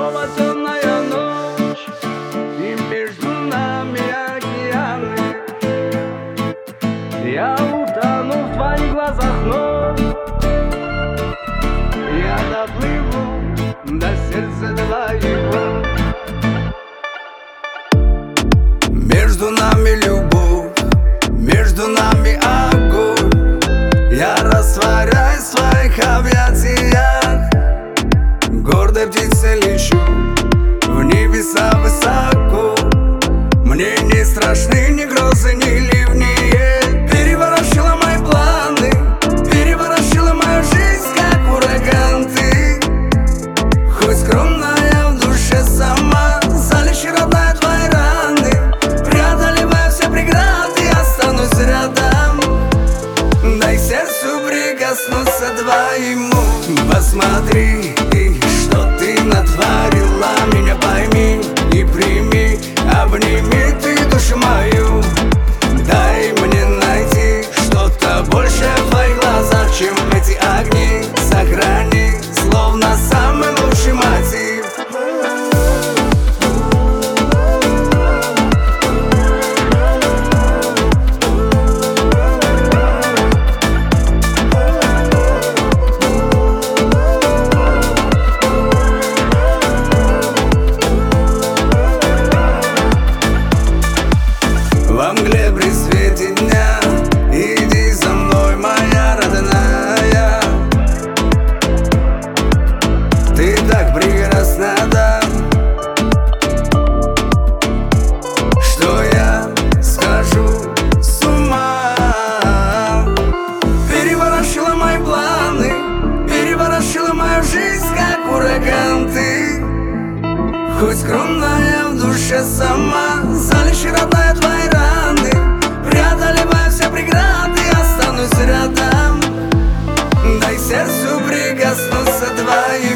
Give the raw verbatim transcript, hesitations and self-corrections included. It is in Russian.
снова темная ночь, и между нами океаны. Я утону в твоих глазах вновь, я доплыву до сердца твоего. Между нами любовь, между нами огонь. Я растворяюсь в твоих объятиях, гордой птицей лечу в небеса высоко. Мне не страшны ни грозы, ни ливни. Переворошила мои планы, переворошила мою жизнь, как ураган ты. Хоть скромная в душе сама, залечи, родная, твои раны. Преодолевая все преграды, останусь рядом. Дай сердцу прикоснуться твоему. Посмотри, что ты натворила, меня пойми и прими, обними ты душу мою. Дай мне найти что-то большее в твоих глазах, чем эти огни. Сохрани, словно самый лучший мотив. Во мгле при свете дня иди за мной, моя родная. Ты так прекрасна, да, что я схожу с ума. Переворошила мои планы, переворошила мою жизнь, как ураган ты. Хоть скромная в душе сама, залечи, родная, твои раны. Преодолевая все преграды, останусь рядом. Дай сердцу прикоснуться твоим.